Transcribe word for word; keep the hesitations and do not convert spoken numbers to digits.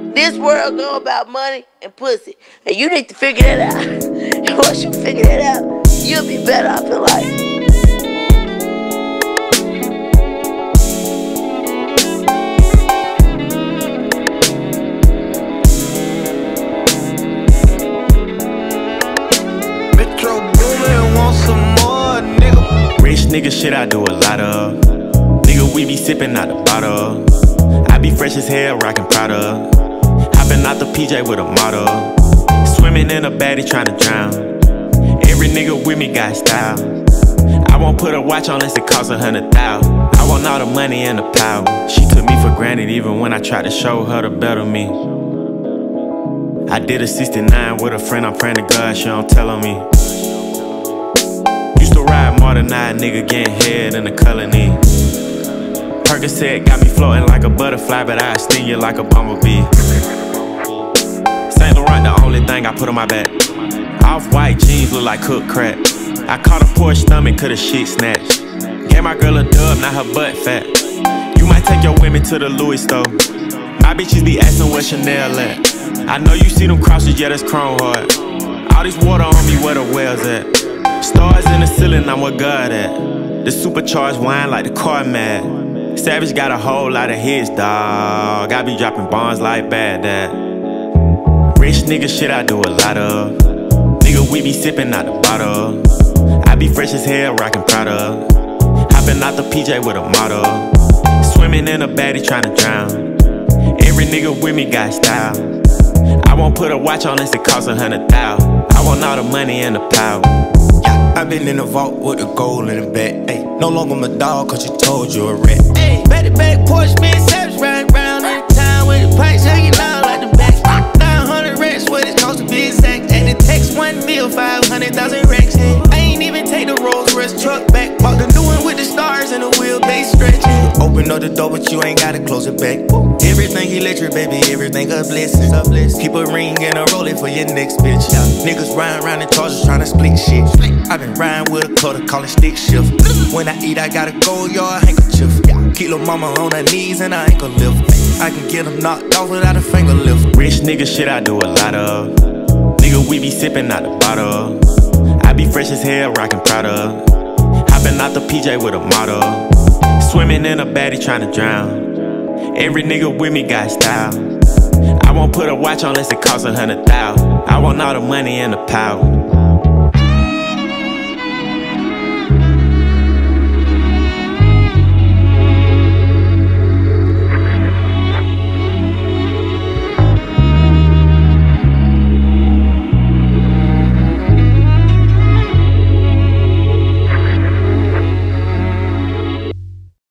This world go about money and pussy, and you need to figure that out. And once you figure that out, you'll be better off in life. Rich nigga shit I do a lot of. Nigga, we be sippin' out the bottle. I be fresh as hell, rockin' Prada. Hoppin' out the P J with a model. Swimming in a baddie tryna drown. Every nigga with me got style. I won't put a watch on unless it costs a hundred thou. I want all the money and the power. She took me for granted even when I tried to show her the better me. I did a sixty-nine with a friend, I'm praying to God she don't tell on me. Used to ride more than I, nigga getting head in the colony. Percocet got me floating like a butterfly, but I sting you like a bumblebee. Saint Laurent the only thing I put on my back. Off-white jeans look like cooked crack. I caught a poor stomach, coulda shit snatched. Gave my girl a dub, now her butt fat. You might take your women to the Louis store. My bitches be asking where Chanel at. I know you see them crosses, yeah, that's chrome hard. All this water on me, where the wells at? Stars in the ceiling, I'm where God at. The supercharged wine like the car mad. Savage got a whole lot of hits, dawg. I be dropping bombs like bad dad. Rich nigga shit I do a lot of. Nigga, we be sippin' out the bottle. I be fresh as hell, rockin' Prada. Hoppin' out the P J with a model. Swimming in a baddie tryna drown. Every nigga with me got style. I won't put a watch on unless it costs a hundred thou. I want all the money and the power. Yeah, I been in the vault with the gold in the back. Ay, no longer my dog, cause you told you a rat. Ay, back to back Porsche, man, Savage riding around in the town with the pipes hanging out like the back. nine hundred racks, what it cost to be exact. At the text one mil, five hundred thousand racks. I ain't even take the Rolls Royce truck back. Bought the new one with the stars and the wheelbase stretching. Open up the door, but you ain't gotta close it back. Everything electric, baby, everything a blessing. Keep a ring and a roll it for your next bitch. Niggas riding around in charges tryna split shit. I been riding with a cutter, call it stick shift. When I eat, I gotta go yard handkerchief. Keep lil' mama on her knees and I ankle lift. I can get them knocked off without a finger lift. Rich nigga shit I do a lot of. Nigga, we be sippin' out the bottle. I be fresh as hell, rockin' Prada. Hoppin' out the P J with a model. Swimming in a baddie tryna drown. Every nigga with me got style. I won't put a watch on unless it costs a hundred thou. I want all the money and the power.